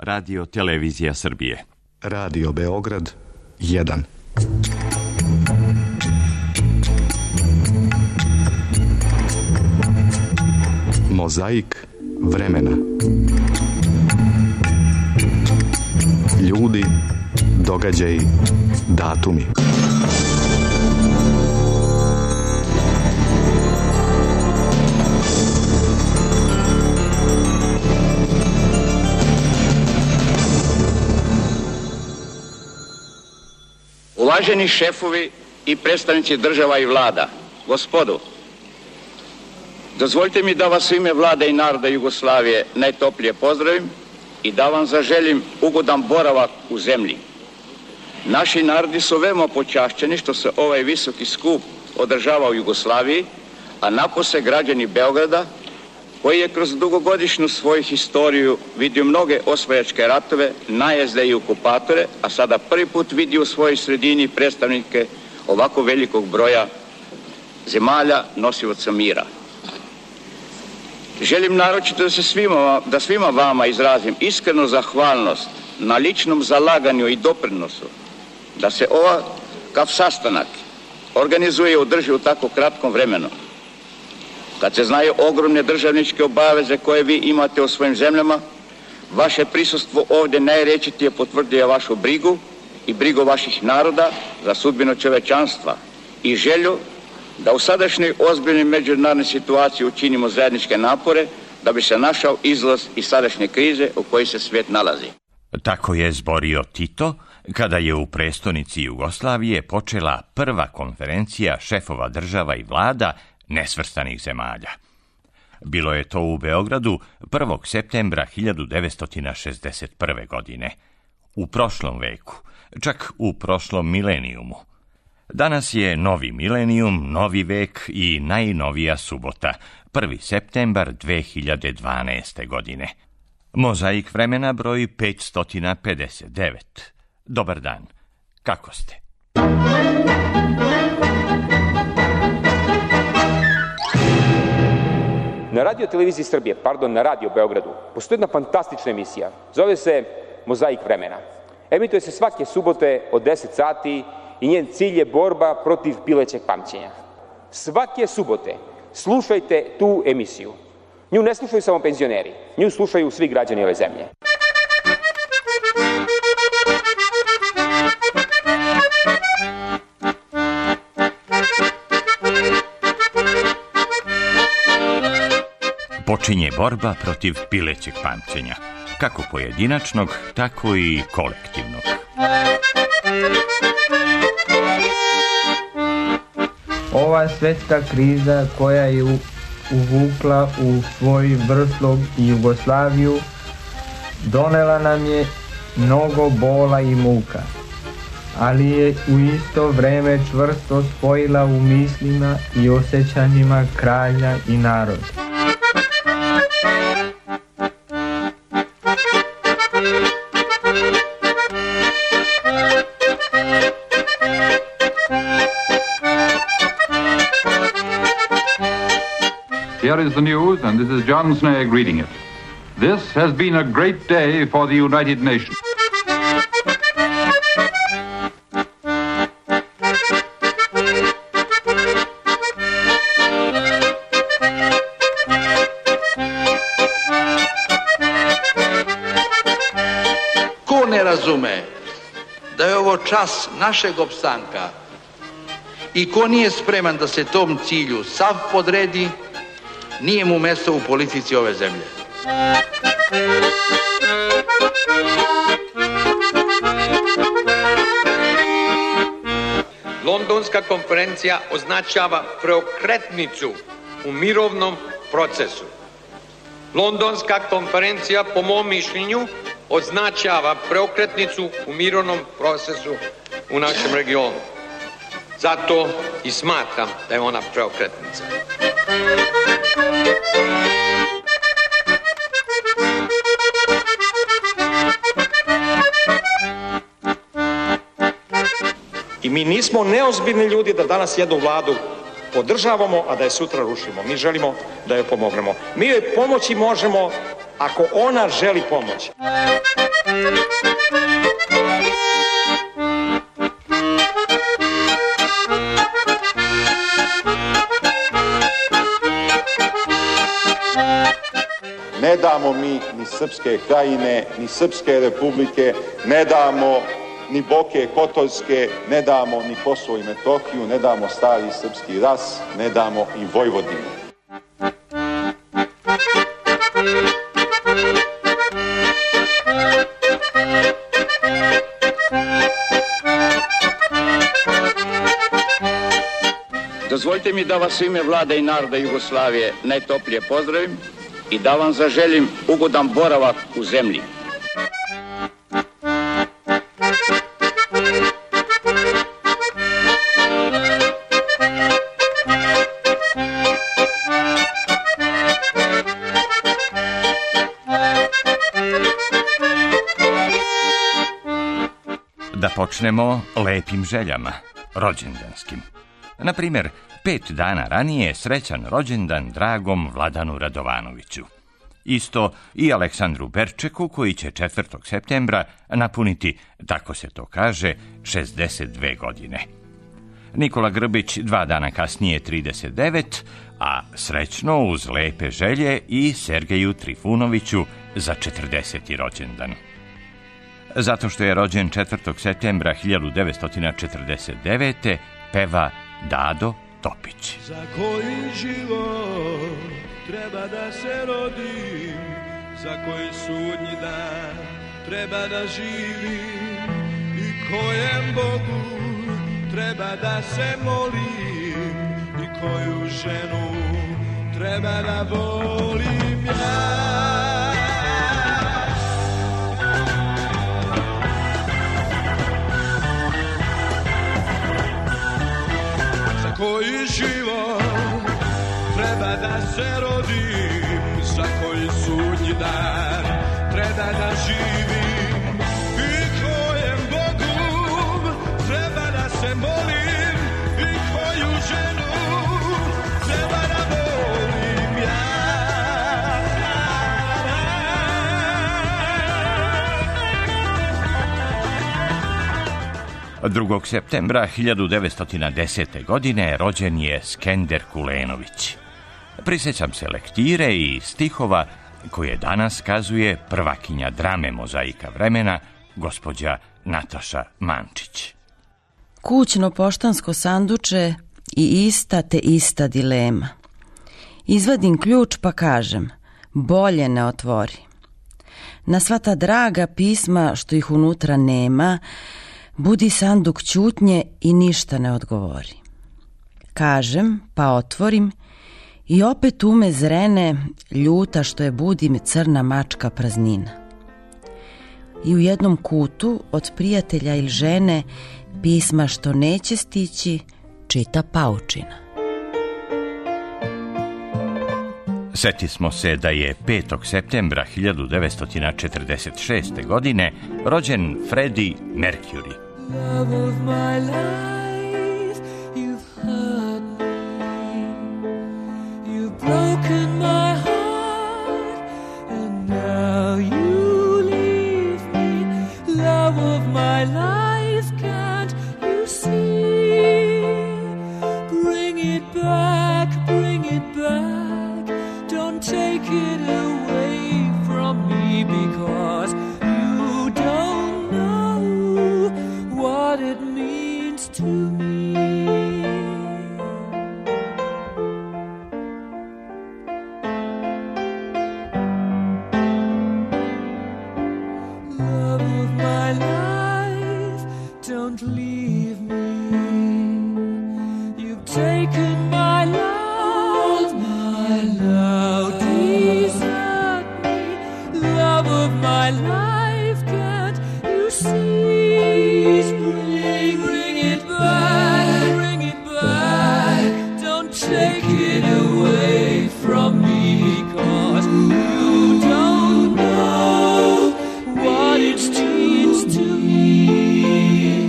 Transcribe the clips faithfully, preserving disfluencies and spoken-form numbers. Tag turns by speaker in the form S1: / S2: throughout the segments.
S1: Radio Televizija Srbije.
S2: Radio Beograd jedan. Mozaik vremena. Ljudi, događaji, datumi.
S3: Uvaženi šefovi i predstavnici država i vlada, gospodo, dozvolite mi da vas u ime vlade i naroda Jugoslavije najtoplije pozdravim i da vam zaželim ugodan boravak u zemlji. Naši narodi su veoma počašćeni što se ovaj visoki skup održava u Jugoslaviji, a napose građani Beograda, koji je kroz dugogodišnju svoju historiju vidio mnoge osvajačke ratove, najezde i okupatore, a sada prvi put vidi u svojoj sredini predstavnike ovako velikog broja zemalja nosilaca mira. Želim naročito da se svima, da svima vama izrazim iskrenu zahvalnost na ličnom zalaganju i doprinosu da se ovakav sastanak organizuje i održi u tako kratkom vremenu. Kad se znaju ogromne državničke obaveze koje vi imate u svojim zemljama, vaše prisustvo ovdje najrečitije potvrduje vašu brigu i brigu vaših naroda za sudbinu čovečanstva i želju da u sadašnjoj ozbiljnoj međunarodnoj situaciji učinimo zajedničke napore da bi se našao izlaz iz sadašnje krize u kojoj se svijet nalazi.
S1: Tako je zborio Tito kada je u prestonici Jugoslavije počela prva konferencija šefova država i vlada nesvrstanih zemalja. Bilo je to u Beogradu prvog septembra hiljadu devetsto šezdeset prve. godine. U prošlom veku, čak u prošlom milenijumu. Danas je novi milenijum, novi vek i najnovija subota, prvi septembar dve hiljade dvanaeste. godine. Mozaik vremena broj petsto pedeset devet. Dobar dan, kako ste?
S4: Na Radio Televiziji Srbije, pardon, na Radio Beogradu, postoji jedna fantastična emisija. Zove se Mozaik vremena. Emituje se svake subote od deset sati i njen cilj je borba protiv pilećeg pamćenja. Svake subote slušajte tu emisiju. Nju ne slušaju samo penzioneri, nju slušaju svi građani ove zemlje.
S1: Počinje borba protiv pilećeg pamćenja, kako pojedinačnog, tako i kolektivnog.
S5: Ova svetska kriza koja je uvukla u svoj vrtlog i Jugoslaviju donela nam je mnogo bola i muka, ali je u isto vreme čvrsto spojila u mislima i osjećanjima kralja i naroda.
S6: Here is the news, and this is John Snagg reading it. This has been a great day for the United Nations.
S7: Ko ne razume da je ovo čas našeg opstanka i ko nije spreman da se tom cilju sav podredi, nije mu mesto u politici ove zemlje.
S8: Londonska konferencija označava preokretnicu u mirovnom procesu. Londonska konferencija, po mom mišljenju, označava preokretnicu u mirovnom procesu u našem regionu. Zato i smatram da je ona preokretnica.
S9: I mi nismo neozbiljni ljudi da danas jednu vladu podržavamo, a da je sutra rušimo. Mi želimo da joj pomognemo. Mi joj pomoći možemo ako ona želi pomoć.
S10: Ne damo mi ni Srpske krajine, ni Srpske republike, ne damo ni Boke Kotorske, ne damo ni Kosovo i Metohiju, ne damo stari srpski ras, ne damo i Vojvodinu.
S3: Dozvolite mi da vas u ime vlade i naroda Jugoslavije najtoplije pozdravim i da vam zaželim ugodan boravak u zemlji.
S1: Da počnemo lepim željama, rođendanskim. Na primjer, pet dana ranije srećan rođendan dragom Vladanu Radovanoviću. Isto i Aleksandru Berčeku, koji će četvrtog septembra napuniti, tako se to kaže, šezdeset dve godine. Nikola Grbić dva dana kasnije trideset devet, a srećno uz lepe želje i Sergeju Trifunoviću za četrdeseti rođendan. Zato što je rođen četvrtog septembra hiljadu devetsto četrdeset devete. peva Dado Topić.
S11: Za koji život treba da se rodim, za koji sudnji dan treba da živim i kojem Bogu treba da se molim i koju ženu treba da volim ja. Koji život treba da se rodim, za koji sudnji dan treba da živim i kojem Bogu treba da se molim i koju ženu treba da volim ja.
S1: drugog septembra hiljadu devetsto desete. godine rođen je Skender Kulenović. Prisjećam se lektire i stihova koje danas kazuje prvakinja drame Mozaika vremena, gospođa Nataša Mančić.
S12: Kućno poštansko sanduče i ista te ista dilema. Izvadim ključ pa kažem, bolje ne otvori. Na sva ta draga pisma što ih unutra nema, budi sanduk ćutnje i ništa ne odgovori. Kažem, pa otvorim i opet ume zrene, ljuta što je budim crna mačka praznina. I u jednom kutu od prijatelja ili žene pisma što neće stići čita paučina.
S1: Sjetismo se da je petog septembra hiljadu devetsto četrdeset šeste. godine rođen Freddie Mercury.
S11: Love of my life, you've hurt me, you've broken my heart, and now you leave me. Love of my life, can't you see? Bring it back, bring it back, don't take it away from me, because you don't know what it means to me. Love of my life, don't leave me. You've taken my love, my love, desert me. Love of my life, can't you see? Bring, bring it back, bring it back. Don't take it away from me, because you don't know what it means to me.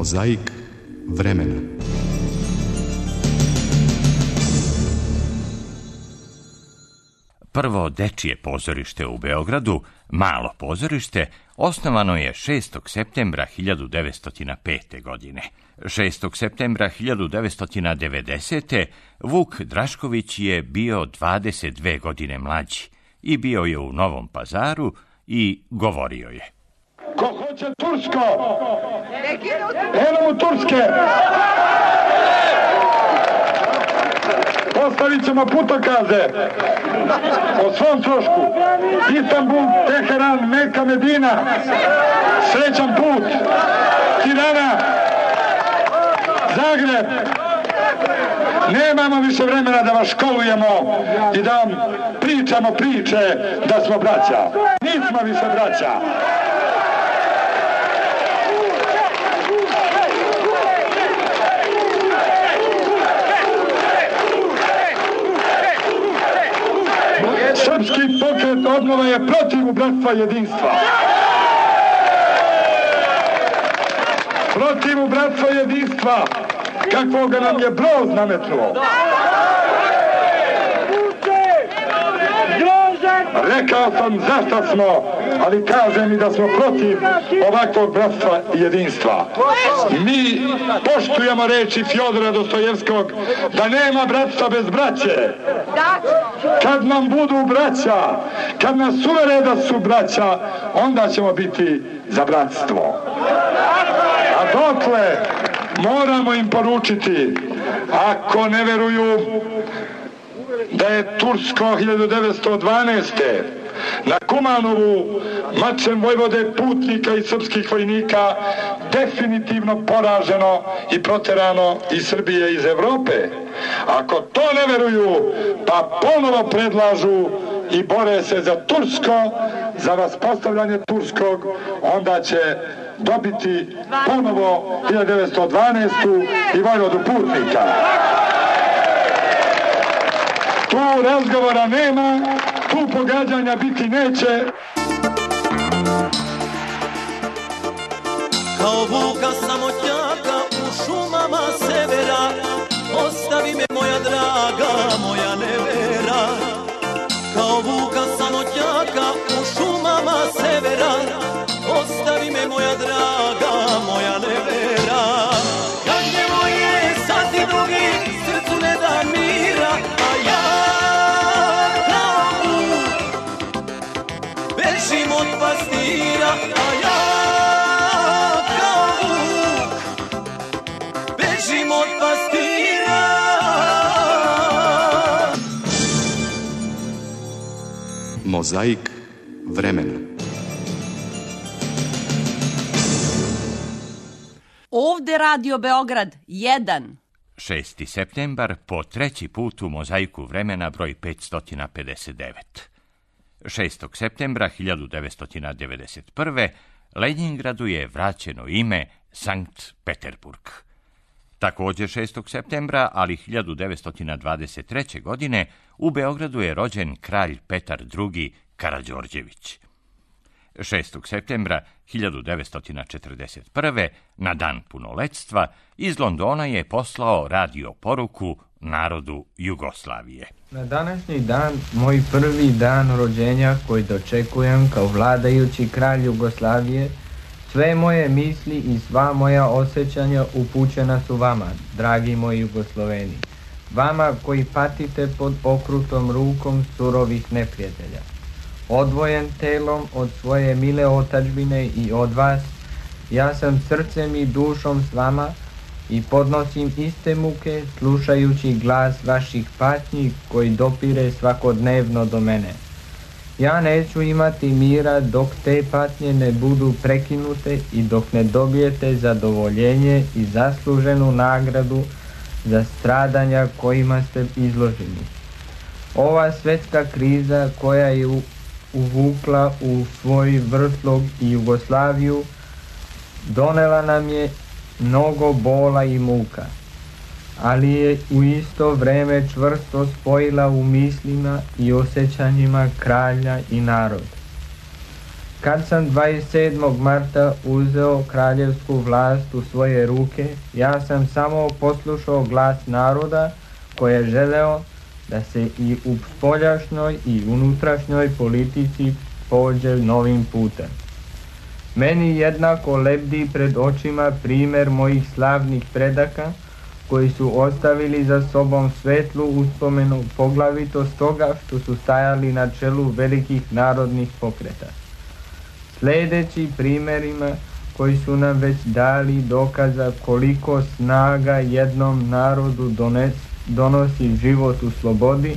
S2: Mozaik vremena.
S1: Prvo dečije pozorište u Beogradu, Malo pozorište, osnovano je šestog septembra hiljadu devetsto pete. godine. šestog septembra hiljadu devetsto devedesete. Vuk Drašković je bio dvadeset dve godine mlađi i bio je u Novom Pazaru i govorio je.
S13: Ko hoće Tursko? Eno mu Turske! Postavit ćemo putokaze o svom trošku. Istanbul, Teheran, Meka, Medina. Srećan put. Tirana, Zagreb. Nemamo više vremena da vas školujemo i da vam pričamo priče da smo braća. Nismo više braća. Srpski pokret obnova je protiv bratstva jedinstva. Protiv bratstva jedinstva, kakvoga nam je Broz nametnuo. Rekao sam zašto smo, ali kažem i da smo protiv ovakvog bratstva i jedinstva. Mi poštujemo reči Fjodora Dostojevskog da nema bratstva bez braće. Kad nam budu braća, kad nas uvere da su braća, onda ćemo biti za bratstvo. A dokle moramo im poručiti, ako ne veruju da je Tursko hiljadu devetsto dvanaeste. na Kumanovu mačem vojvode putnika i srpskih vojnika definitivno poraženo i proterano iz Srbije i iz Evrope. Ako to ne veruju, pa ponovo predlažu i bore se za Tursko, za vaspostavljanje Turskog, onda će dobiti ponovo hiljadu devetsto dvanaestu i vojvodu putnika. Tu razgovora nema, tu pogađanja biti neće.
S11: Kao vuka samotnjaka u šumama severa, ostavi me moja draga, moja nevera. Kao vuka samotnjaka u šumama severa, ostavi me moja draga, moja nevera. Kad je moje sati dugi, srcu ne da mira, a ja kao vuk bežim od pastira, a ja kao vuk bežim od pastira.
S2: Mozaik vremena.
S14: Ovde Radio Beograd jedan.
S1: šesti septembar po treći put u Mozaiku vremena broj petsto pedeset devet. šestog septembra hiljadu devetsto devedeset prve. Leningradu je vraćeno ime Sankt Peterburg. Također šestog septembra, ali hiljadu devetsto dvadeset treće. godine, u Beogradu je rođen kralj Petar drugi. Karađorđević. šestog septembra hiljadu devetsto četrdeset prve. na dan punoletstva iz Londona je poslao radio poruku narodu Jugoslavije.
S5: Na današnji dan, moj prvi dan rođenja koji dočekujem kao vladajući kralj Jugoslavije, sve moje misli i sva moja osjećanja upućena su vama, dragi moji Jugosloveni. Vama koji patite pod okrutom rukom surovih neprijatelja. Odvojen telom od svoje mile otadžbine i od vas, ja sam srcem i dušom s vama i podnosim iste muke slušajući glas vaših patnji koji dopire svakodnevno do mene. Ja neću imati mira dok te patnje ne budu prekinute i dok ne dobijete zadovoljenje i zasluženu nagradu za stradanja kojima ste izloženi. Ova svjetska kriza koja je u uvukla u svoj vrtlog i Jugoslaviju, donela nam je mnogo bola i muka, ali je u isto vreme čvrsto spojila u mislima i osjećanjima kralja i narod. Kad sam dvadeset sedmog marta uzeo kraljevsku vlast u svoje ruke, ja sam samo poslušao glas naroda koji je želeo da se i u spoljašnjoj i unutrašnjoj politici pođe novim putem. Meni jednako lebdi pred očima primjer mojih slavnih predaka, koji su ostavili za sobom svetlu uspomenu poglavito stoga što su stajali na čelu velikih narodnih pokreta. Sljedeći primjerima koji su nam već dali dokaza koliko snaga jednom narodu dones, donosi život u slobodi,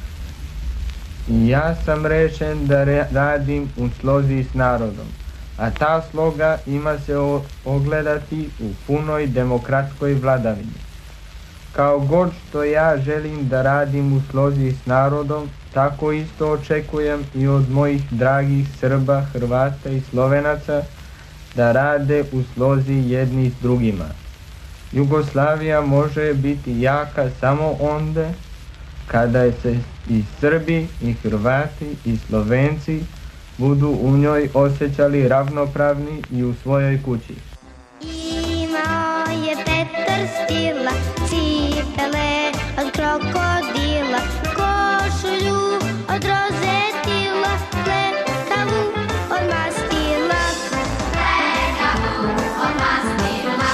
S5: i ja sam rešen da radim u slozi s narodom, a ta sloga ima se ogledati u punoj demokratskoj vladavini. Kao god što ja želim da radim u slozi s narodom, tako isto očekujem i od mojih dragih Srba, Hrvata i Slovenaca da rade u slozi jedni s drugima. Jugoslavija može biti jaka samo onda kada se i Srbi, i Hrvati, i Slovenci budu u njoj osjećali ravnopravni i u svojoj kući.
S15: Imao je Petar stila, cipele od krokodila, košulju od rozetila, flekavu od mastila. Flekavu od mastila.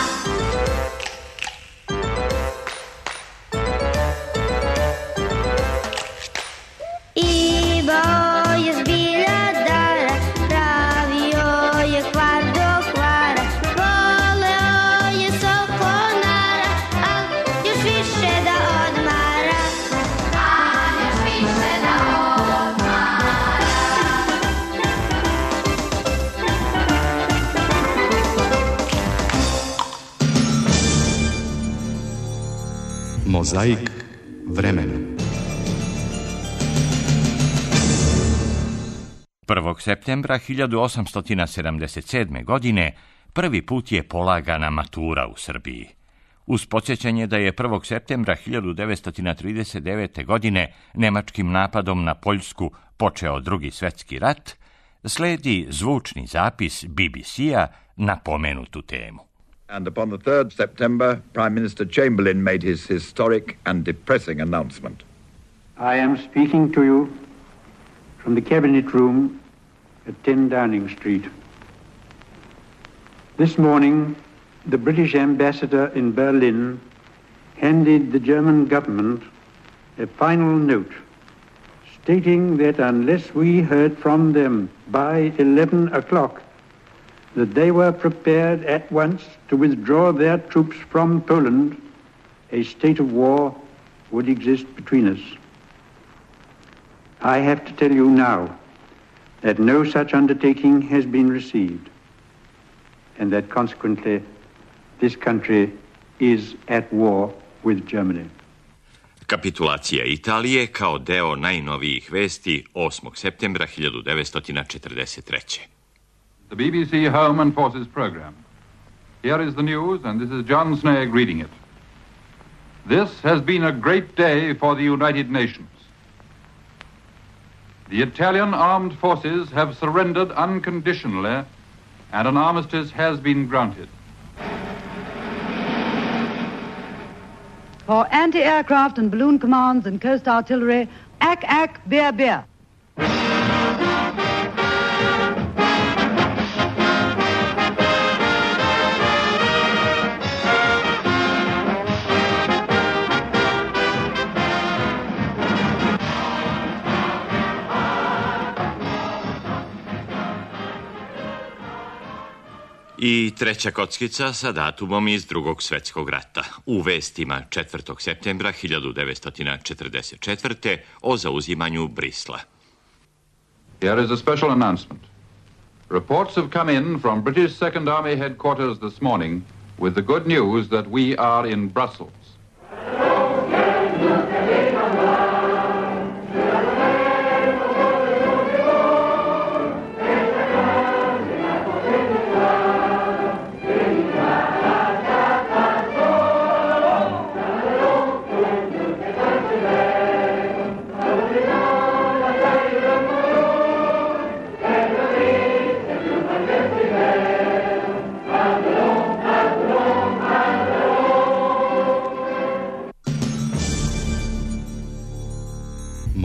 S15: Imao je zbilja dara, pravio je kvar do kvara, voleo je sokonara, a još više da odmara, a još više da odmara.
S2: Mozaik vremena.
S1: prvog septembra hiljadu osamsto sedamdeset sedme. godine prvi put je polagana matura u Srbiji. Uz podsjećanje da je prvog septembra hiljadu devetsto trideset devete. godine nemačkim napadom na Poljsku počeo Drugi svjetski rat, sledi zvučni zapis B B C-a na pomenutu temu.
S16: And upon the third September, Prime Minister Chamberlain made his historic and depressing announcement.
S17: I am speaking to you from the Cabinet Room at ten Downing Street. This morning, the British ambassador in Berlin handed the German government a final note stating that unless we heard from them by eleven o'clock, that they were prepared at once to withdraw their troops from Poland, a state of war would exist between us. I have to tell you now that no such undertaking has been received, and that consequently this country is at war with Germany.
S1: Kapitulacija Italije kao deo najnovijih vesti osmog septembra hiljadu devetsto četrdeset treće.
S6: The B B C Home and Forces program. Here is the news, and this is John Snagg reading it. This has been a great day for the United Nations. The Italian armed forces have surrendered unconditionally, and an armistice has been granted.
S18: For anti-aircraft and balloon commands and coast artillery, Ak Ak Bear Bear.
S1: I treća kockica sa datumom iz Drugog svjetskog rata. U vestima četvrtog septembra hiljadu devetsto četrdeset četvrte. o zauzimanju Brisla.
S6: Here is a special announcement. Reports have come in from British Second Army headquarters this morning with the good news that we are in Brussels.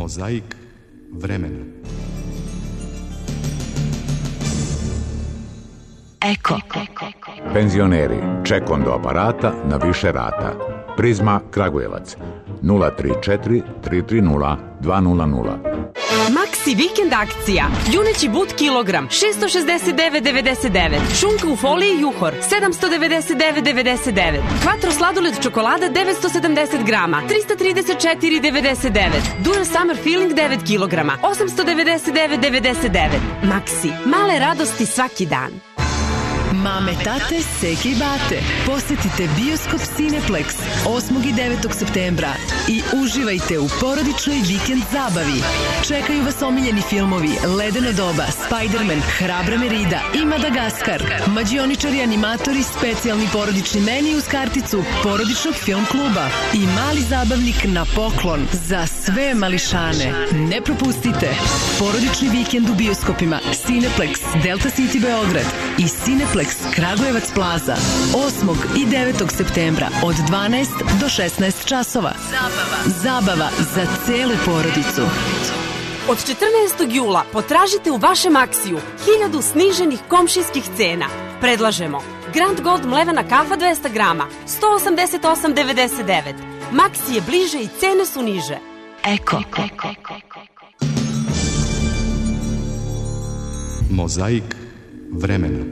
S2: Mozaik vremena.
S19: Eko.
S20: Penzioneri, ček onda aparata na više rata. Prizma Kragujevac nula tri četiri tri tri nula dva nula nula.
S21: Maxi vikend akcija. Juneći but kilogram šesto šezdeset devet devedeset devet. Šunka u foliji Juhor sedamsto devedeset devet devedeset devet. Quattro sladoled čokolada devetsto sedamdeset grama trista trideset četiri devedeset devet. Dura Summer Feeling devet kilograma osamsto devedeset devet devedeset devet. Maxi, male radosti svaki dan.
S19: Mame, tate, seke i bate, posetite Bioskop Cineplex osmog i devetog septembra i uživajte u porodičnoj vikend zabavi. Čekaju vas omiljeni filmovi Ledeno doba, Spider-Man, Hrabra Merida i Madagaskar. Mađioničari, animatori, specijalni porodični meni uz karticu porodičnog film kluba i mali zabavnik na poklon za sve mališane. Ne propustite porodični vikend u bioskopima Cineplex, Delta City Beograd i Cineplex Kragujevac Plaza osmog i devetog septembra od dvanaest do šesnaest časova. Zabava. Zabava za celu porodicu.
S21: Od četrnaestog jula potražite u vašem Maxiju hiljadu sniženih komšijskih cena. Predlažemo Grand Gold mlevena kafa dvesta grama sto osamdeset osam devedeset devet. Maxi je bliže i cene su niže.
S19: Eko.
S2: Mozaik vremena.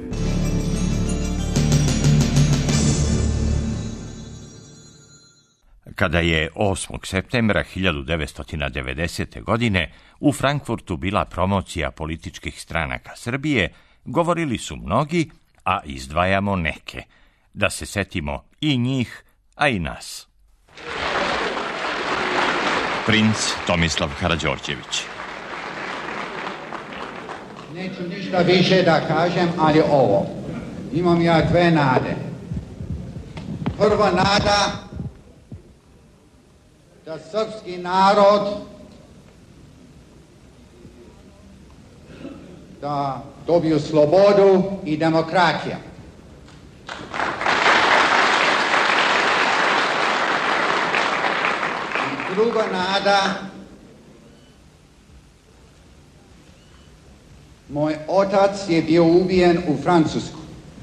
S1: Kada je osmog septembra hiljadu devetsto devedesete. godine u Frankfurtu bila promocija političkih stranaka Srbije, govorili su mnogi, a izdvajamo neke, da se setimo i njih, a i nas. Princ Tomislav Karađorđević.
S22: Neću ništa više da kažem, ali ovo. Imam ja dve nade. Prva nada da srpski narod da dobiju slobodu i demokratiju. Druga nada, moj otac je bio ubijen u Francusku.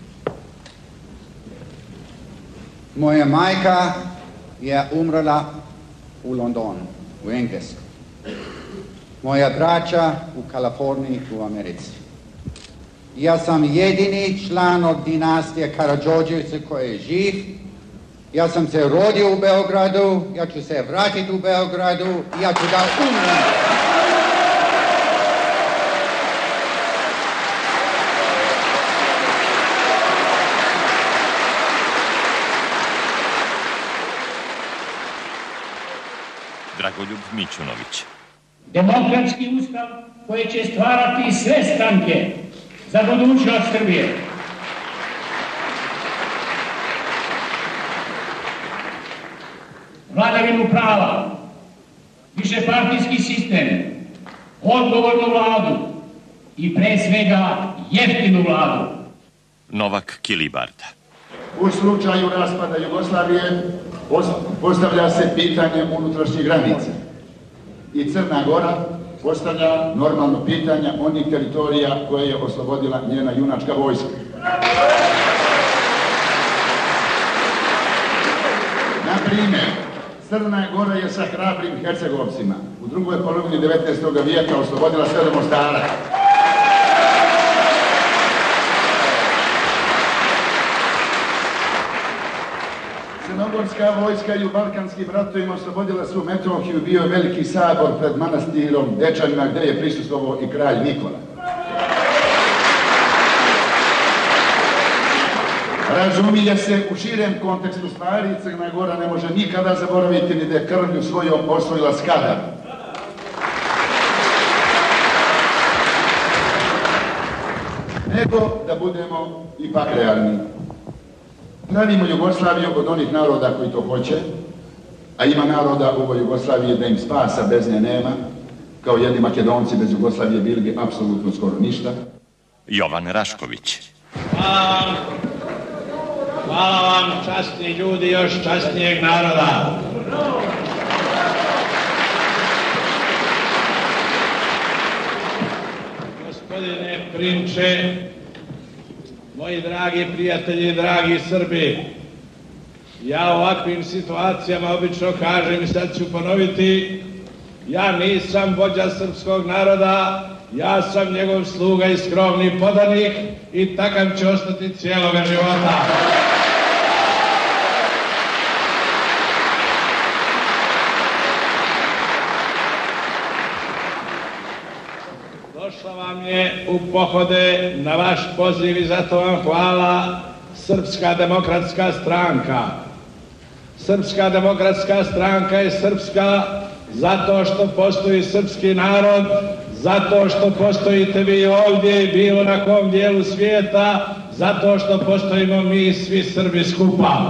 S22: Moja majka je umrla u Londonu, u Englesku. Moja braća u Kaliforniji, u Americi. Ja sam jedini član od dinastije Karađorđevića koji je živ. Ja sam se rodio u Beogradu, ja ću se vratiti u Beogradu i ja ću da umrem.
S1: Dragoljub Mićunović.
S23: Demokratski ustav koji će stvarati sve stranke za budućnost Srbije. Vladavinu prava, višepartijski sistem, odgovornu vladu i pre svega jeftinu vladu.
S1: Novak Kilibarda.
S24: U slučaju raspada Jugoslavije postavlja se pitanje unutrašnjih granica i Crna Gora postavlja normalno pitanje onih teritorija koje je oslobodila njena junačka vojska. Na primjer, Crna Gora je sa hrabrim Hercegovcima u drugoj polovini devetnaestog vijeka oslobodila sve do Mostara. Crnogorska vojska i u balkanskim ratovima oslobodila su Metohiju, bio je veliki sabor pred manastirom Dečanima gdje je prisustvovao i kralj Nikola. Razumije se u širem kontekstu stvari, Crna Gora ne može nikada zaboraviti ni da je krvlju svojom osvojila Skadar. Nego da budemo ipak realni. Pravimo Jugoslaviju od onih naroda koji to hoće, a ima naroda u ovoj Jugoslaviji da im spasa bez nje nema, kao jedni Makedonci bez Jugoslavije bili bi apsolutno skoro ništa.
S1: Jovan Rašković.
S23: Hvala vam, hvala vam časni ljudi još časnijeg naroda.
S4: Gospodine Prinče, moji dragi prijatelji, dragi Srbi, ja u ovakvim situacijama obično kažem i sad ću ponoviti, ja nisam vođa srpskog naroda, ja sam njegov sluga i skromni podanik i takav će ostati cijeloga života. Došla vam je u pohode na vaš poziv i zato vam hvala Srpska demokratska stranka. Srpska demokratska stranka je srpska zato što postoji srpski narod, zato što postojite vi ovdje i bilo na kom dijelu svijeta, zato što postojimo mi svi Srbi skupa.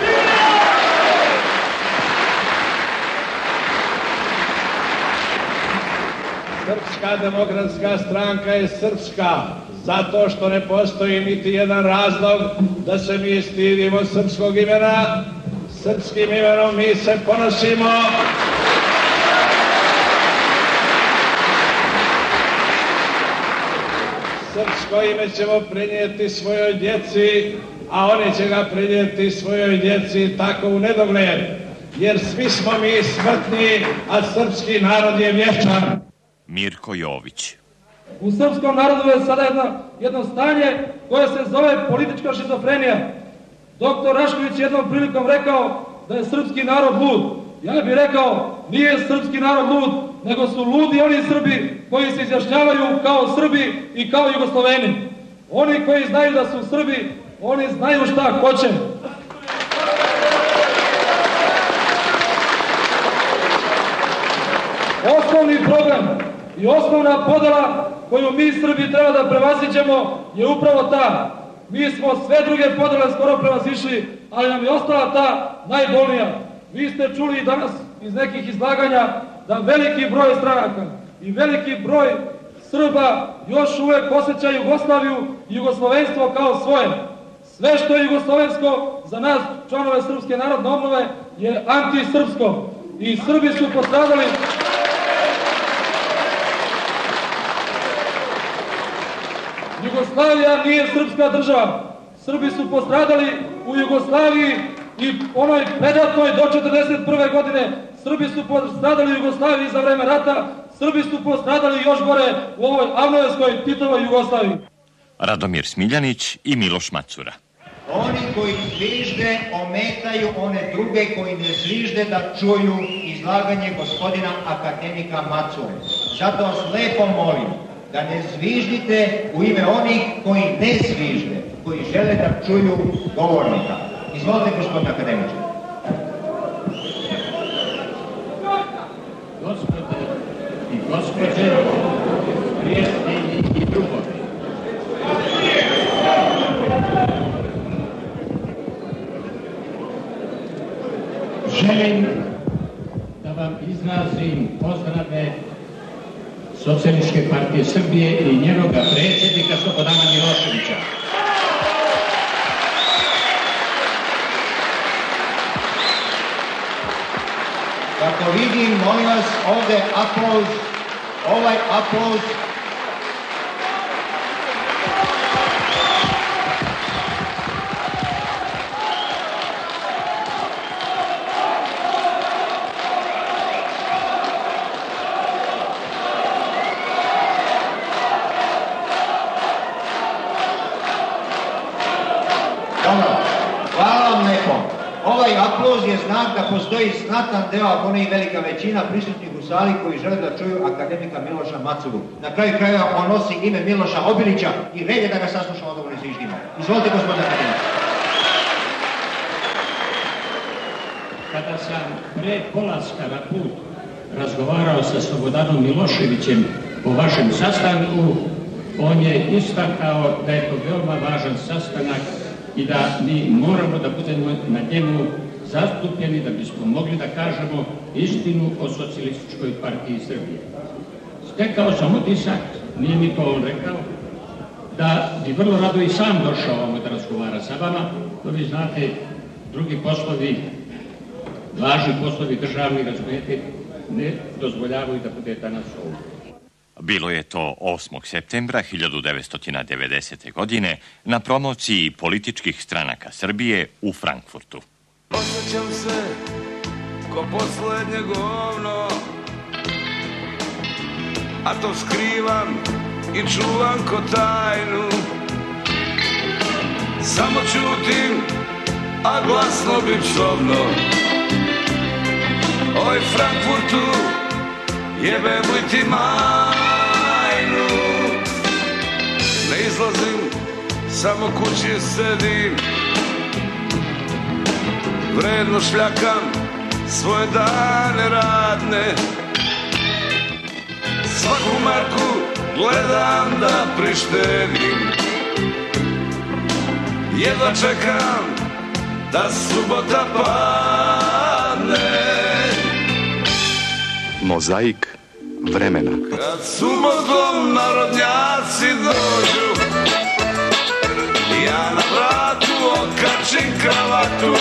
S4: Srpska demokratska stranka je srpska zato što ne postoji niti jedan razlog da se mi stidimo srpskog imena. Srpskim imenom mi se ponosimo. Srpsko ime ćemo prenijeti svojoj djeci, a oni će ga prenijeti svojoj djeci tako u nedogled, jer svi smo mi smrtni, a srpski narod je vječan.
S1: Mirko Jović.
S7: U srpskom narodu je sada jedno, jedno stanje koje se zove politička šizofrenija. Doktor Rašković jednom prilikom rekao da je srpski narod lud. Ja bih rekao, nije srpski narod lud, nego su ludi oni Srbi koji se izjašnjavaju kao Srbi i kao Jugosloveni. Oni koji znaju da su Srbi, oni znaju šta hoće. Osnovni problem i osnovna podela koju mi Srbi treba da prevaziđemo je upravo ta. Mi smo sve druge podele skoro prevazišli, ali nam je ostala ta najbolnija. Vi ste čuli danas iz nekih izlaganja da veliki broj stranaka i veliki broj Srba još uvek osjeća Jugoslaviju i jugoslovenstvo kao svoje. Sve što je jugoslovensko za nas, članove Srpske narodne obnove, je antisrpsko. I Srbi su postradali... Jugoslavija nije srpska država. Srbi su postradali u Jugoslaviji i onoj predatnoj do četrdeset prve godine. Srbi su postradali u Jugoslaviji za vreme rata. Srbi su postradali još gore u ovoj avnojevskoj Titovoj Jugoslaviji.
S1: Radomir Smiljanić i Miloš Macura.
S8: Oni koji zvižde ometaju one druge koji ne zvižde da čuju izlaganje gospodina akademika Macure. Zato vas lepo molim da ne zviždite u ime onih koji ne zvižde, koji žele da čuju govornika. Izvolite, gospodine akademiče.
S23: Gospode i gospođe, prijatelji i drugovi. Želim da vam izrazim pozdrave Socijalističke partije Srbije i njenoga predsjednika Slobodana Miloševića.
S8: Kako vidim, molim vas, ovde aplauz, ovaj aplauz je znak da postoji znatan deo, ako ne i velika većina prisutnih u sali koji žele da čuju akademika Miloša Macuru. Na kraju krajeva on nosi ime Miloša Obilića i red je da ga saslušamo dok ne zviždimo. Izvolite, gospodine akademik.
S23: Kada sam pre polaska na put razgovarao sa Slobodanom Miloševićem po vašem sastanku, on je istakao da je to veoma važan sastanak i da mi moramo da budemo na njemu zastupljeni da bismo mogli da kažemo istinu o Socijalističkoj partiji Srbije. Stekao sam utisak, nije mi to on rekao, da bi vrlo rado i sam došao ovamo da razgovara sa vama, to vi znate, drugi poslovi, važni poslovi državni, razumijete, ne dozvoljavaju da bude danas ovdje.
S1: Bilo je to osmog septembra hiljadu devetsto devedesete. godine na promociji političkih stranaka Srbije u Frankfurtu.
S3: Osjećam se ko poslednje govno, a to skrivam i čuvam ko tajnu. Samo čutim, a glasno bi psovno. Oj Frankfurtu, jebem li ti majnu. Ne izlazim, samo kući sedim, vredno šljakam svoje dane radne. Svaku marku gledam da prištedim, jedva čekam da subota padne.
S2: Mozaik vremena.
S3: Kad subotom narodnjaci dođu, ja na vratu okačim kravatu,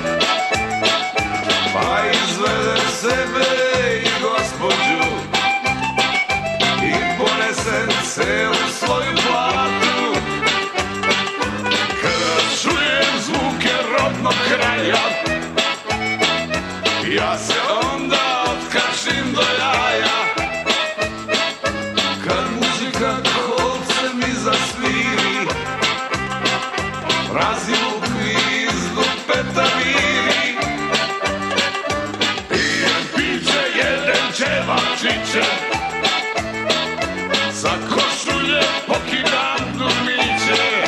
S3: pa izvedem sebe i gospođu i ponesem celu svoju platu. Kad čujem zvuke rodnog kraja, ja se onda otkačim do jaja. Kad muzika kolce mi zasviri, raziluk izdu petaviri, pijem piće, jedem ćevapčiće, za košulje pokidam durmiće.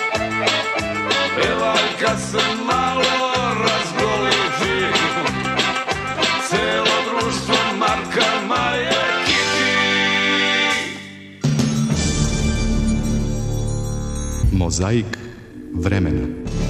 S3: Pevaj kad se malo razgoliči, celo društvo Marka je kiti.
S2: Mozaik vremena.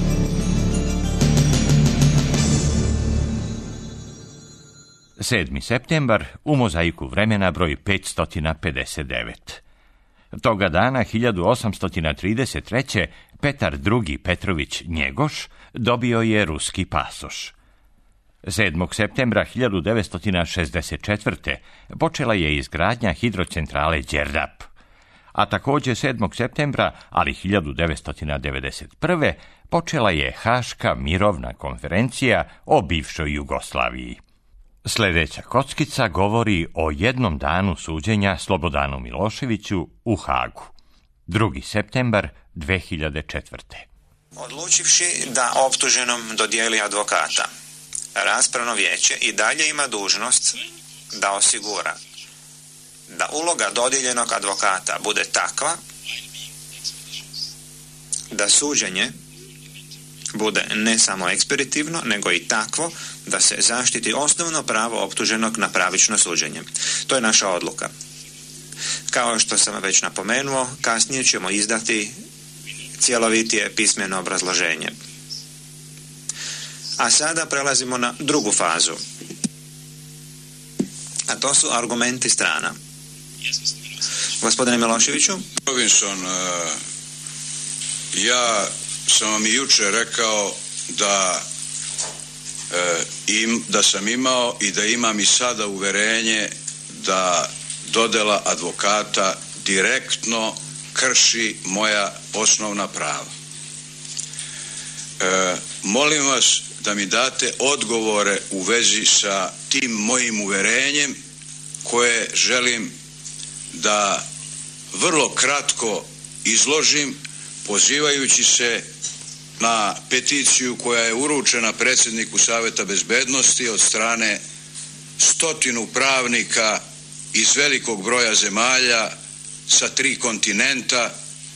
S1: sedmi septembar u mozaiku vremena broj petsto pedeset devet. Toga dana hiljadu osamsto trideset treće. Petar drugi Petrović Njegoš dobio je ruski pasoš. sedmog septembra hiljadu devetsto šezdeset četvrte. počela je izgradnja hidrocentrale Đerdap, a također sedmog septembra, ali hiljadu devetsto devedeset prve. počela je Haška mirovna konferencija o bivšoj Jugoslaviji. Sljedeća kockica govori o jednom danu suđenja Slobodanu Miloševiću u Hagu. drugi septembar dve hiljade četvrte.
S9: Odlučivši da optuženom dodijeli advokata, raspravno vijeće i dalje ima dužnost da osigura da uloga dodijeljenog advokata bude takva da suđenje bude ne samo ekspeditivno, nego i takvo da se zaštiti osnovno pravo optuženog na pravično suđenje. To je naša odluka. Kao što sam već napomenuo, kasnije ćemo izdati cjelovitije pismeno obrazloženje. A sada prelazimo na drugu fazu. A to su argumenti strana. Gospodine Miloševiću.
S10: Robinson, ja sam vam i jučer rekao da, im, da sam imao i da imam i sada uverenje da dodela advokata direktno krši moja osnovna prava. E, molim vas da mi date odgovore u vezi sa tim mojim uverenjem koje želim da vrlo kratko izložim, pozivajući se na peticiju koja je uručena predsjedniku Saveta bezbednosti od strane stotinu pravnika iz velikog broja zemalja sa tri kontinenta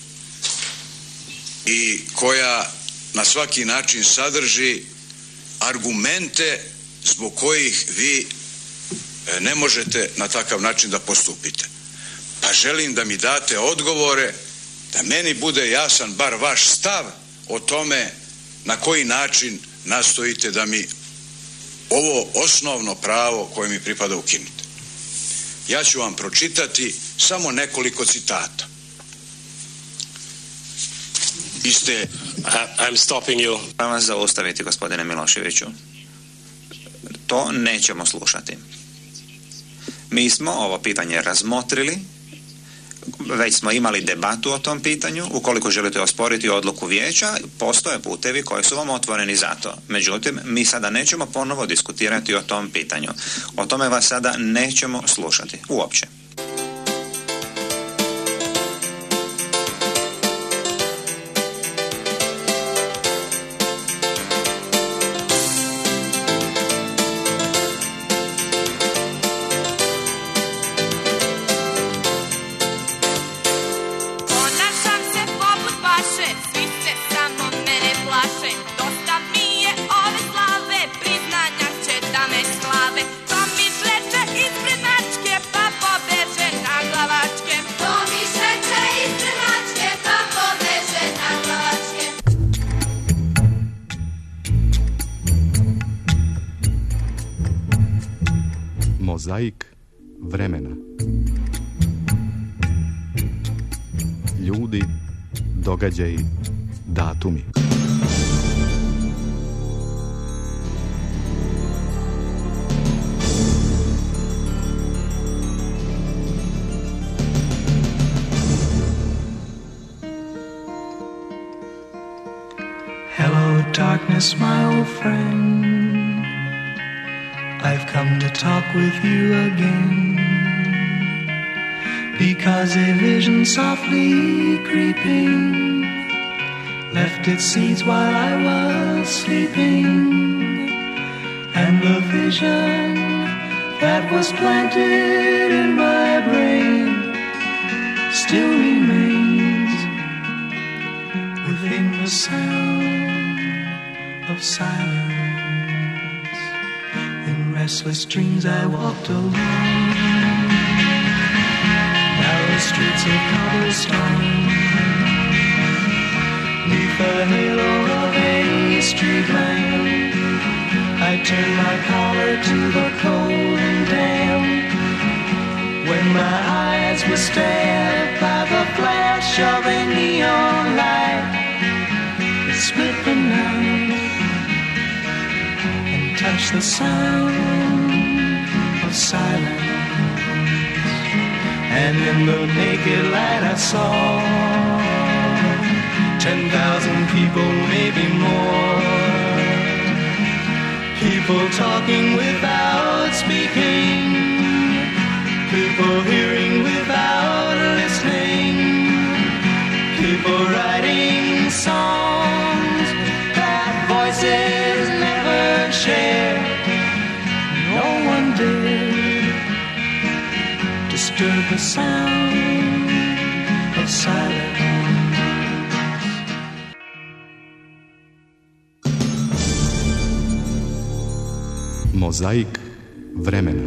S10: i koja na svaki način sadrži argumente zbog kojih vi ne možete na takav način da postupite. Pa želim da mi date odgovore, da meni bude jasan bar vaš stav o tome na koji način nastojite da mi ovo osnovno pravo koje mi pripada ukinute. Ja ću vam pročitati samo nekoliko citata. Iste...
S9: I'm stopping you. Pa vas zaustaviti, gospodine Miloševiću. To nećemo slušati. Mi smo ovo pitanje razmotrili već smo imali debatu o tom pitanju. Ukoliko želite osporiti odluku vijeća, postoje putevi koji su vam otvoreni za to. Međutim, mi sada nećemo ponovo diskutirati o tom pitanju. O tome vas sada nećemo slušati uopće.
S2: Mozaik vremena. Ljudi, događaji, datumi.
S11: Hello, darkness, my old friend. I've come to talk with you again, because a vision softly creeping left its seeds while I was sleeping, and the vision that was planted in my brain still remains within the sound of silence. Restless dreams I walked along narrow streets of cobblestone, neath the halo of a street lamp. I turned my collar to the cold and damp, when my eyes were stabbed by the flash of a neon light that split the night and touched the sound of silence. And in the naked light I saw ten thousand people, maybe more, people talking without speaking, people hearing without listening, people writing songs that voices never share. No one dared disturb the sound of silence.
S2: Mozaik vremena.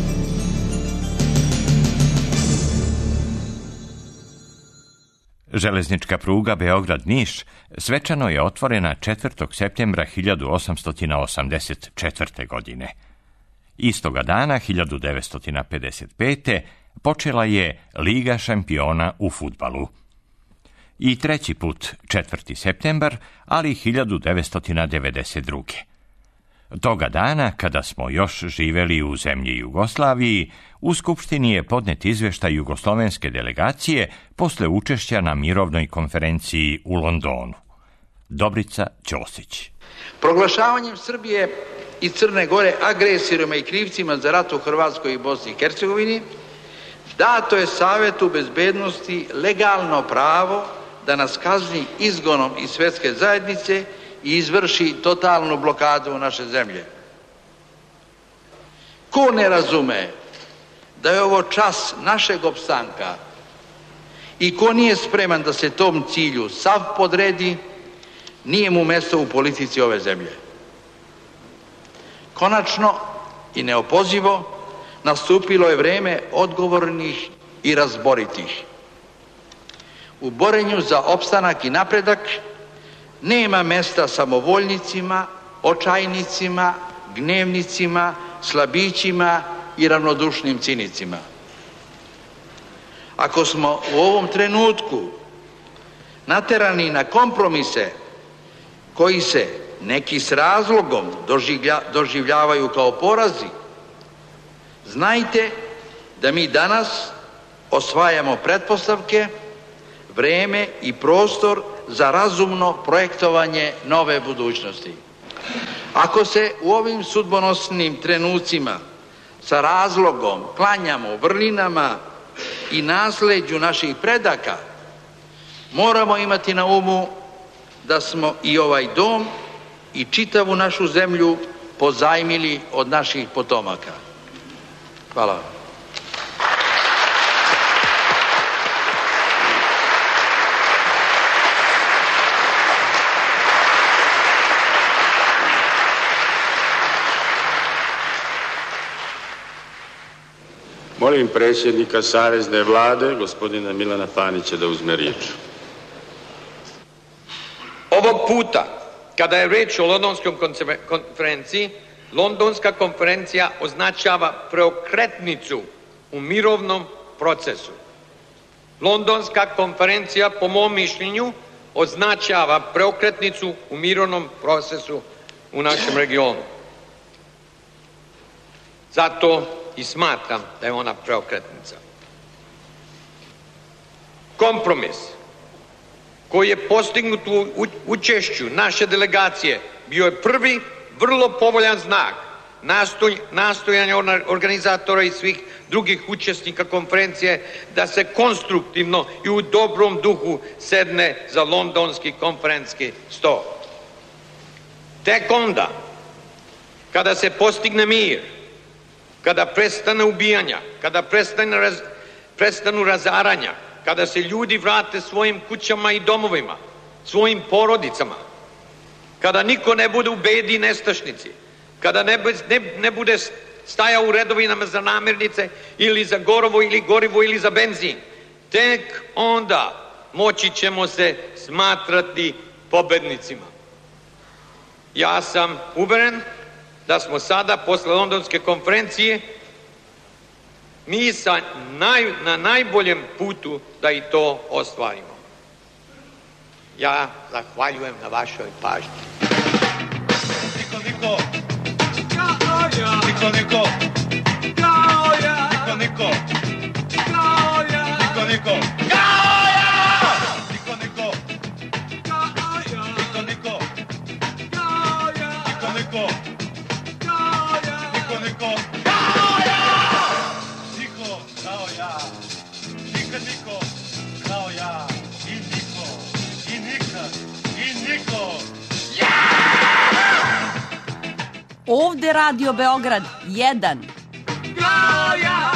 S1: Železnička pruga Beograd-Niš svečano je otvorena četvrtog septembra hiljadu osamsto osamdeset četvrte. godine. Istoga dana, hiljadu devetsto pedeset pete. počela je Liga šampiona u fudbalu. I treći put, četvrti septembar, ali hiljadu devetsto devedeset druge. Toga dana, kada smo još živeli u zemlji Jugoslaviji, u Skupštini je podnet izveštaj jugoslovenske delegacije posle učešća na mirovnoj konferenciji u Londonu. Dobrica Ćosić.
S12: Proglašavanjem Srbije i Crne Gore agresirima i krivcima za rat u Hrvatskoj i Bosni i Hercegovini, dato je Savetu bezbednosti legalno pravo da nas kazni izgonom iz svjetske zajednice i izvrši totalnu blokadu naše zemlje. Ko ne razume da je ovo čas našeg opstanka i ko nije spreman da se tom cilju sav podredi, nije mu mjesto u politici ove zemlje. Konačno i neopozivo nastupilo je vrijeme odgovornih i razboritih. U borenju za opstanak i napredak nema mjesta samovoljnicima, očajnicima, gnevnicima, slabićima i ravnodušnim cinicima. Ako smo u ovom trenutku naterani na kompromise koji se neki s razlogom doživlja, doživljavaju kao porazi, znajte da mi danas osvajamo pretpostavke, vreme i prostor za razumno projektovanje nove budućnosti. Ako se u ovim sudbonosnim trenucima sa razlogom klanjamo vrlinama i nasleđu naših predaka, moramo imati na umu da smo i ovaj dom i čitavu našu zemlju pozajmili od naših potomaka. Hvala vam.
S5: Molim predsjednika Savezne vlade, gospodina Milana Panića, da uzme riječ.
S13: Ovog puta, kada je reč o Londonskoj konferenciji, Londonska konferencija označava preokretnicu u mirovnom procesu. Londonska konferencija, po mom mišljenju, označava preokretnicu u mirovnom procesu u našem regionu. Zato i smatram da je ona preokretnica. Kompromis koji je postignut u učešću naše delegacije bio je prvi vrlo povoljan znak nastojanja organizatora i svih drugih učesnika konferencije da se konstruktivno i u dobrom duhu sedne za londonski konferencijski sto. Tek onda, kada se postigne mir, kada prestane ubijanja, kada prestane raz, prestanu razaranja, kada se ljudi vrate svojim kućama i domovima, svojim porodicama, kada niko ne bude u bedi i nestašnici, kada ne, ne, ne bude stajao u redovima za namirnice ili za gorovo ili gorivo ili za benzin, tek onda moći ćemo se smatrati pobednicima. Ja sam uveren da smo sada, posle Londonske konferencije, mi sa naj, na najboljem putu da i to ostvarimo. Ja zahvaljujem na vašoj pažnji.
S14: Niko, niko. Kao ja. Niko, niko. Kao ja. Niko, niko. Kao ja. Niko, niko. Kao ja. Niko, niko. Kao ja. Niko, niko. Kao ja. Niko, niko. Kao ja. Niko, niko. Kao ja. Niko, kao ja. Nikad niko kao ja. I niko. I nikad. I niko.
S15: Ovde Radio Beograd jedan.
S14: Kao ja.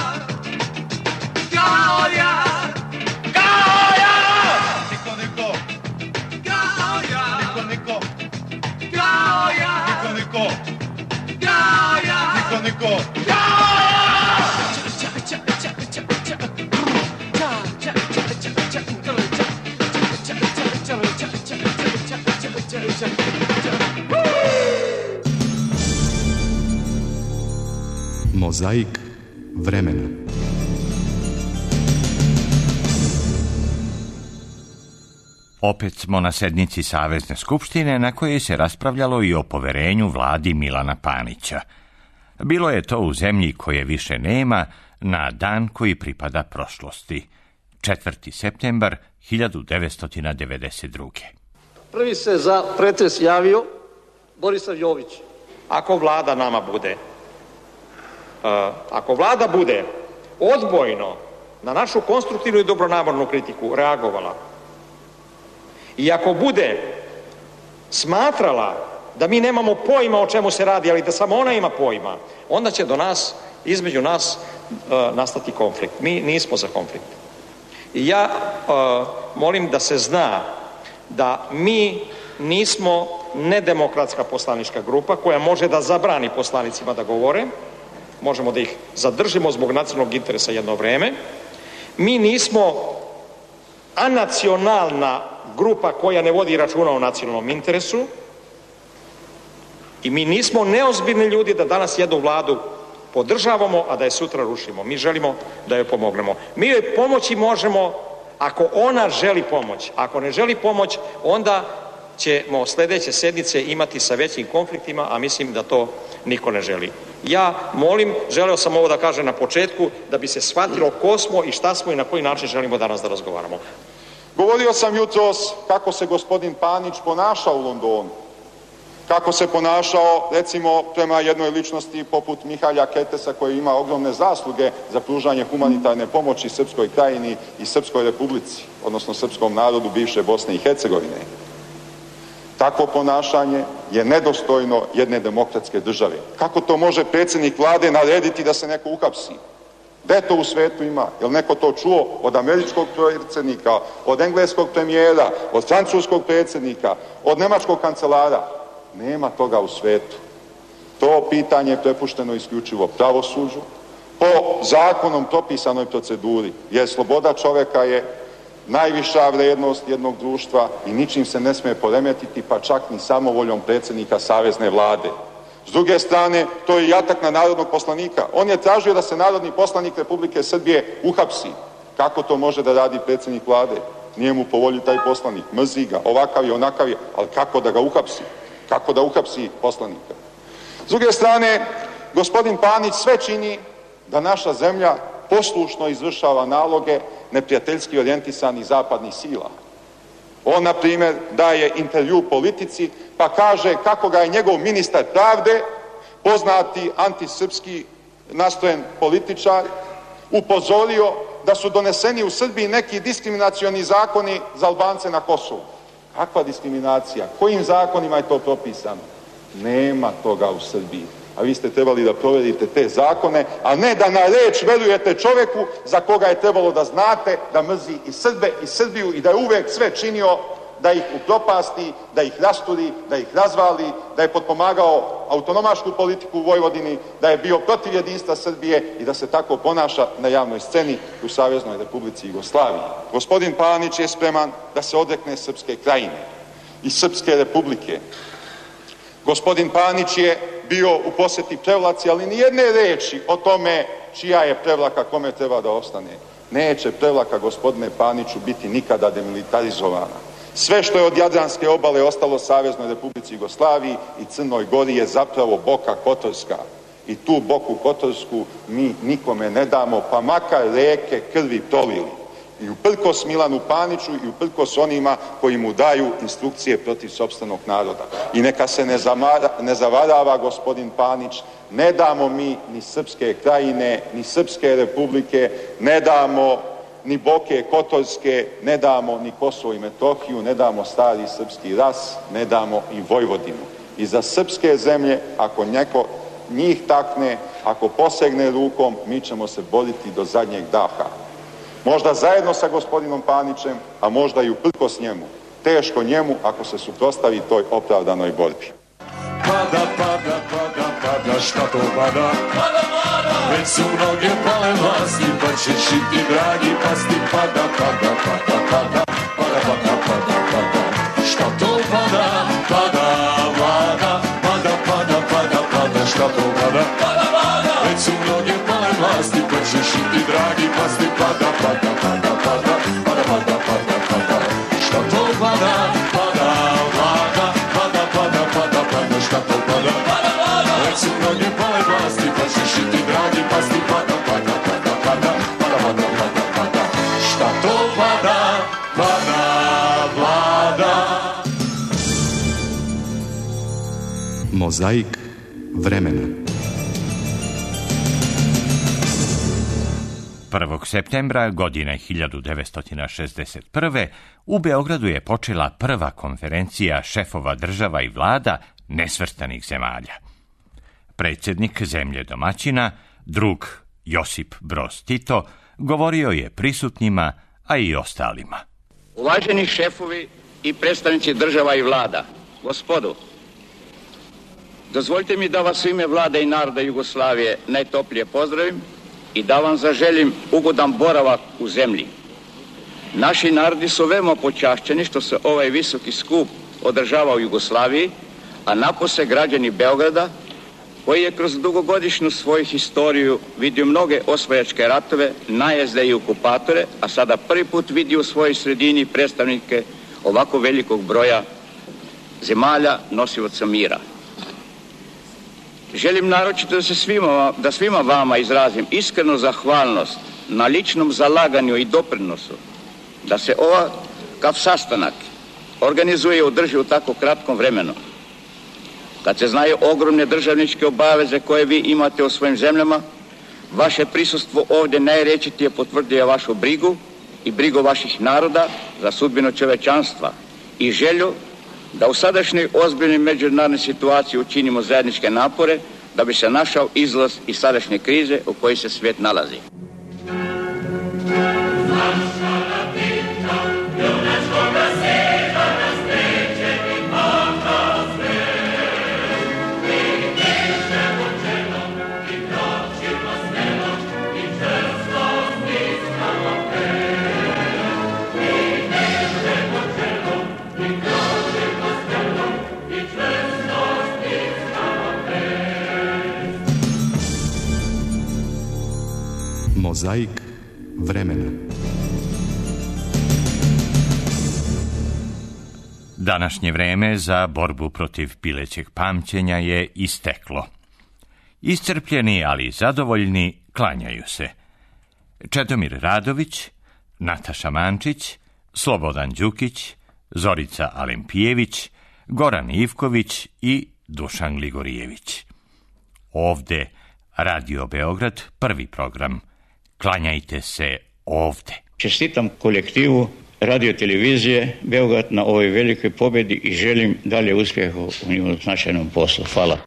S14: Kao ja. Kao ja. Niko, niko. Kao ja. Niko, niko. Kao ja. Niko, niko. Kao ja. Niko, niko. Kao
S2: Mozaik vremena.
S1: Opet smo na sednici Savezne skupštine na kojoj se raspravljalo i o poverenju vladi Milana Panića. Bilo je to u zemlji koje više nema, na dan koji pripada prošlosti. četvrti septembar hiljadu devetsto devedeset druge.
S25: Prvi se za pretres javio Borislav Jović.
S13: Ako vlada nama bude, uh, ako vlada bude odbojno na našu konstruktivnu i dobronamornu kritiku reagovala i ako bude smatrala da mi nemamo pojma o čemu se radi, ali da samo ona ima pojma, onda će do nas, između nas, uh, nastati konflikt. Mi nismo za konflikt. I ja uh, molim da se zna da mi nismo nedemokratska poslanička grupa koja može da zabrani poslanicima da govore, možemo da ih zadržimo zbog nacionalnog interesa jedno vreme. Mi nismo anacionalna grupa koja ne vodi računa o nacionalnom interesu i mi nismo neozbiljni ljudi da danas jednu vladu podržavamo, a da je sutra rušimo. Mi želimo da joj pomognemo. Mi joj pomoći možemo ako ona želi pomoć. Ako ne želi pomoć, onda
S6: ćemo sledeće sednice imati sa većim konfliktima, a mislim da to niko ne želi. Ja molim, želeo sam ovo da kažem na početku, da bi se shvatilo ko smo i šta smo i na koji način želimo danas da razgovaramo.
S16: Govorio sam jutros kako se gospodin Panić ponašao u Londonu. Kako se ponašao, recimo, prema jednoj ličnosti poput Mihalja Ketesa, koji ima ogromne zasluge za pružanje humanitarne pomoći Srpskoj krajini i Srpskoj republici, odnosno srpskom narodu bivše Bosne i Hercegovine. Takvo ponašanje je nedostojno jedne demokratske države. Kako to može predsjednik vlade narediti da se neko uhapsi? Gde to u svetu ima? Je li neko to čuo od američkog predsjednika, od engleskog premijera, od francuskog predsjednika, od nemačkog kancelara? Nema toga u svetu. To pitanje je prepušteno isključivo pravosuđu, po zakonom propisanoj proceduri, jer sloboda čoveka je najviša vrednost jednog društva i ničim se ne smije poremetiti, pa čak ni samovoljom predsjednika Savezne vlade. S druge strane, to je i atak na narodnog poslanika. On je tražio da se narodni poslanik Republike Srbije uhapsi. Kako to može da radi predsjednik vlade? Nije mu po volji taj poslanik, mrzi ga, ovakav je, onakav je, ali kako da ga uhapsi? Kako da uhapsi poslanika? S druge strane, gospodin Panić sve čini da naša zemlja poslušno izvršava naloge neprijateljski orijentisanih zapadnih sila. On, na primjer, daje intervju Politici, pa kaže kako ga je njegov ministar pravde, poznati antisrpski nastrojen političar, upozorio da su doneseni u Srbiji neki diskriminacioni zakoni za Albance na Kosovu. Kakva diskriminacija? Kojim zakonima je to propisano? Nema toga u Srbiji. A vi ste trebali da proverite te zakone, a ne da na reč verujete čoveku za koga je trebalo da znate da mrzi i Srbe i Srbiju i da je uvek sve činio da ih upropasti, da ih rasturi, da ih razvali, da je potpomagao autonomašku politiku u Vojvodini, da je bio protiv jedinstva Srbije i da se tako ponaša na javnoj sceni u Saveznoj Republici Jugoslaviji. Gospodin Panić je spreman da se odrekne Srpske krajine i Srpske republike. Gospodin Panić je bio u poseti Prevlaci, ali ni jedne reči o tome čija je Prevlaka, kome treba da ostane. Neće Prevlaka, gospodine Paniću, biti nikada demilitarizovana. Sve što je od Jadranske obale ostalo Saveznoj Republici Jugoslaviji i Crnoj Gori je zapravo Boka Kotorska. I tu Boku Kotorsku mi nikome ne damo, pa makar reke krvi prolili. I uprkos Milanu Paniću i uprkos onima koji mu daju instrukcije protiv sopstvenog naroda. I neka se ne, zamara, ne zavarava gospodin Panić, ne damo mi ni Srpske krajine, ni Srpske republike, ne damo ni Boke Kotorske, ne damo ni Kosovo i Metohiju, ne damo stari srpski ras, ne damo i Vojvodinu. I za srpske zemlje, ako neko njih takne, ako posegne rukom, mi ćemo se boriti do zadnjeg daha. Možda zajedno sa gospodinom Panićem, a možda i uprkos njemu. Teško njemu ako se suprotstavi toj opravdanoj borbi.
S17: Pada, pada, pada, pada, šta to pada? Pada, pada! Već su mnoge pale vlasti, pa ćeš i ti, dragi, pasti. Pada, pada, pada, pada, pada, pada, pada, pada. Šta to pada? Pada, vlada, pada, pada, pada, pada, šta to pada? Pada, pada! Već su mnoge pale vlasti, pa ćeš i ti, dragi, pasti. Pada, pada, pada, pada, pada, pada, pada, pada. Šta to pada? Pada, vlada, pada, pada, pada, pada, šta to pada? Pada, pada! Već su mnoge pale vlasti, pa ćeš i ti, dragi, pasti. Pada, pada, pada, pada, pada, pada, pada, pada. Šta to pada? Pada, vlada.
S2: Mozaik vremena.
S1: prvog septembra godine hiljadu devetsto šezdeset prve. u Beogradu je počela prva konferencija šefova država i vlada nesvrstanih zemalja. Predsjednik zemlje domaćina, drug Josip Broz Tito, govorio je prisutnima, a i ostalima.
S18: Uvaženi šefovi i predstavnici država i vlada, gospodo, dozvolite mi da vas u ime vlade i naroda Jugoslavije najtoplije pozdravim i da vam zaželim ugodan boravak u zemlji. Naši narodi su veoma počašćeni što se ovaj visoki skup održava u Jugoslaviji, a napose građani Beograda, koji je kroz dugogodišnju svoju historiju vidio mnoge osvajačke ratove, najezde i okupatore, a sada prvi put vidi u svojoj sredini predstavnike ovako velikog broja zemalja nosivoca mira. Želim naročito da, se svima, da svima vama izrazim iskrenu zahvalnost na ličnom zalaganju i doprinosu da se ovakav sastanak organizuje i održi u tako kratkom vremenu. Kad se znaju ogromne državničke obaveze koje vi imate u svojim zemljama, vaše prisustvo ovdje najrečitije potvrđuje vašu brigu i brigu vaših naroda za sudbinu čovečanstva i želju da u sadašnjoj ozbiljnoj međunarodnoj situaciji učinimo zajedničke napore da bi se našao izlaz iz sadašnje krize u kojoj se svijet nalazi.
S2: Mozaik vremena.
S1: Današnje vreme za borbu protiv pilećeg pamćenja je isteklo. Iscrpljeni, ali zadovoljni, klanjaju se. Čedomir Radović, Nataša Mančić, Slobodan Đukić, Zorica Alempijević, Goran Ivković i Dušan Gligorijević. Ovde Radio Beograd, prvi program. Klanjajte se ovde.
S18: Čestitam kolektivu radio-televizije Beograd na ovoj velikoj pobjedi i želim dalje uspjehu u njenom značajnom poslu. Hvala.